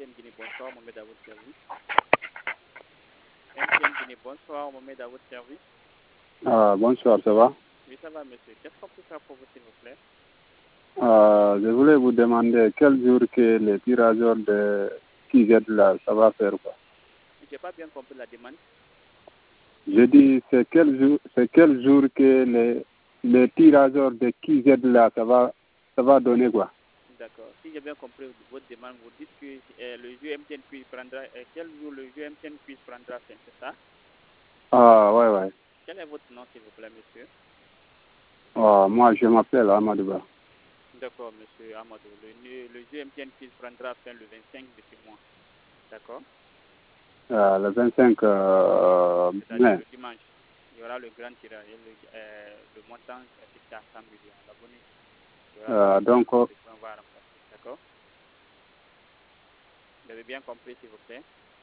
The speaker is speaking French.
MTN Guinée, bonsoir, Mohamed à votre service. MTN Guinée, bonsoir, Mohamed à votre service. Bonsoir, ça va? Oui, ça va, monsieur. Qu'est-ce qu'on peut faire pour vous, s'il vous plaît? Je voulais vous demander quel jour que les tirageurs de QZ là, ça va faire quoi? Je n'ai pas bien compris la demande. Je dis, c'est quel jour que les tirageurs de QZ là, ça va donner quoi? D'accord. Si j'ai bien compris votre demande, vous dites que le jeu MTN Quiz prendra, quel jour le jeu MTN Quiz prendra fin, c'est ça? Ouais. Quel est votre nom, s'il vous plaît, monsieur? Moi, je m'appelle Amadouba. D'accord, monsieur Amadou. Le jeu MTN Quiz prendra fin le 25 de ce mois. D'accord? Le 25 C'est-à-dire mai. le dimanche. Il y aura le grand tirage. Le montant est fixé à 100 millions. L'abonné. Donc, On va remplacer. D'accord? Vous avez bien compris, s'il vous plaît?